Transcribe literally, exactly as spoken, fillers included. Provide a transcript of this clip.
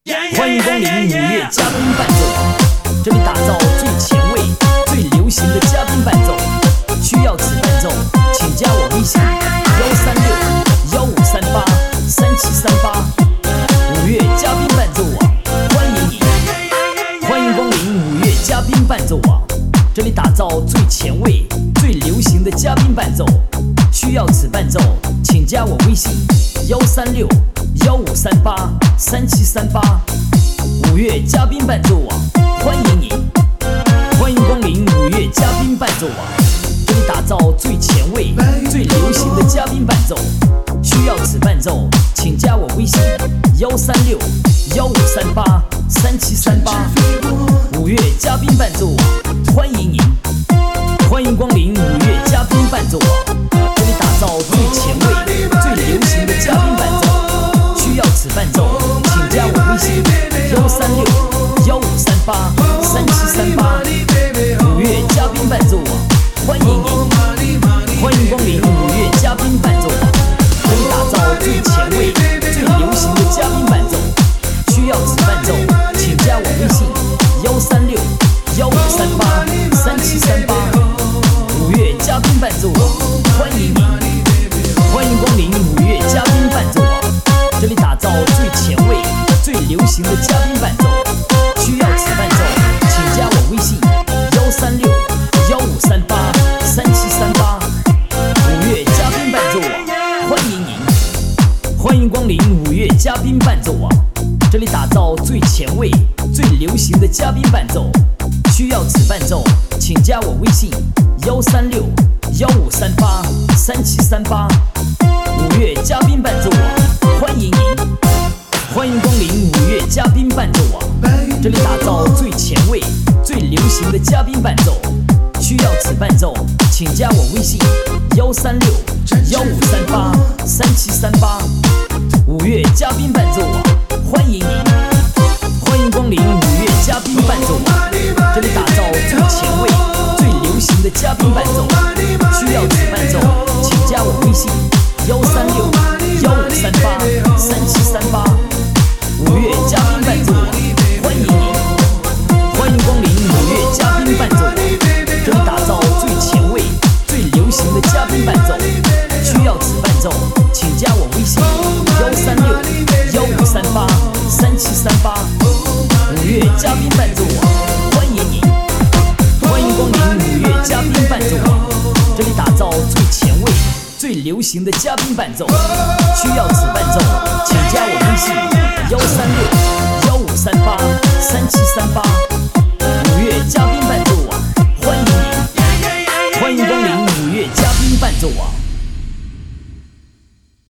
欢迎光临五月嘉宾伴奏网，这里打造最前卫、最流行的嘉宾伴奏。需要此伴奏，请加我微信幺三六幺五三八三七三八。五月嘉宾伴奏网，欢迎你！欢迎光临五月嘉宾伴奏网，这里打造最前卫、最流行的嘉宾伴奏。需要此伴奏，请加我微信幺三六幺五三八三七三八。五月嘉宾伴奏网，欢迎你！欢迎光临五月嘉宾伴奏网，这里打造最前卫、最流行的嘉宾伴奏。需要此伴奏，请加我微信幺三六幺五三八三七三八。五月嘉宾伴奏网，欢迎您！欢迎光临五月嘉宾伴奏网，这里打造最前卫、最流行的嘉宾伴奏。需要此伴奏，请加我微信幺三六幺五三八三七三八。五月嘉宾伴奏网，欢迎您！欢迎光临五月嘉宾伴奏网，这里打造最前卫、最流行的嘉宾伴奏。需要此伴奏，请加我微信幺三六幺五三八三七三八。五月嘉宾伴奏网，欢迎您！欢迎光临五月嘉宾伴奏网，这里打造最前卫、最流行的嘉宾伴奏。需要此伴奏，请加我微信幺三六幺五三八三七三八。五月嘉宾伴奏网，欢迎您！欢迎光临五月嘉宾伴奏网，这里打造最前卫、最流行的嘉宾伴奏。需要此伴奏，请加我微信幺三六幺五三八三七三八。五月嘉宾伴奏网，欢迎您！欢迎光临五月嘉宾伴奏网，这里打造最前卫、最流行的嘉宾伴奏。需要此伴奏，请加我微信幺三六幺五三八三七三八。五月嘉宾伴奏网，欢迎您！欢迎光临五月嘉宾伴奏网，这里打造最前卫、最流行的嘉宾伴奏。需要此伴奏，请加我微信幺三六幺五三八三七三八。五月嘉宾伴奏网，欢迎您！欢迎光临五月嘉宾伴奏网，这里打造最前卫、最流行的嘉宾伴奏。需要此伴奏，请加我微信幺三六幺五三八三七三八。五月嘉宾伴奏网，欢迎您！欢迎光临五月嘉宾伴奏网，这里打造最前卫、最流行的嘉宾伴奏。需要此伴奏，请加我微信幺三六幺五三八三七三八。五月嘉宾伴奏网，欢迎您！欢迎光临五月嘉宾伴奏网。